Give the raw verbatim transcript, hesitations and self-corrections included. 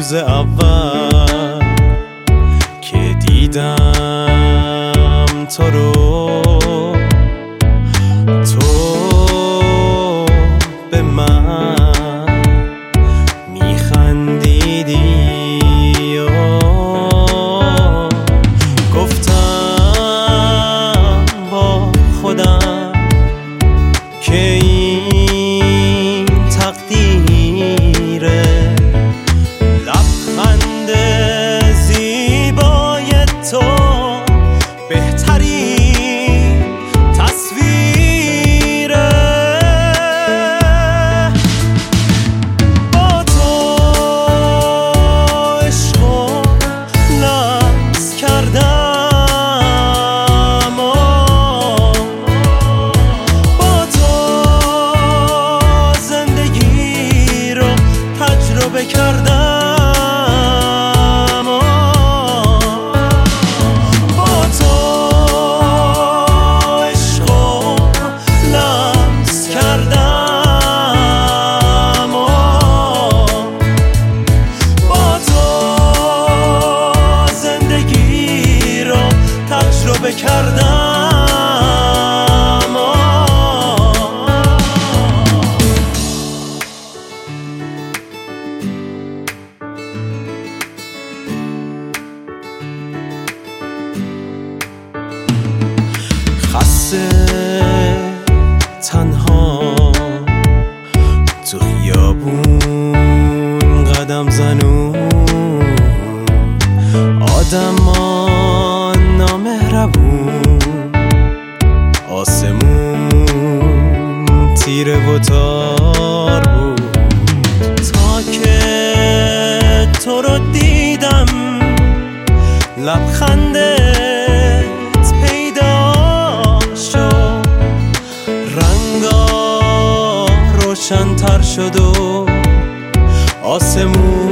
روز اول که دیدم تو رو، تو به من میخندیدی و گفتم با خودم که این تقدیره، لبخند زیبای تو بهترین تصویره. با تو عشق و لمس کردم و با تو زندگی رو تجربه کردم. کردم خسته تنها تو خیابون قدم زنون، آدمان نامهربون، آسمون تیره و تار بود تا که تو رو دیدم. لبخندت پیدا شد، رنگا روشن تر شد و آسمون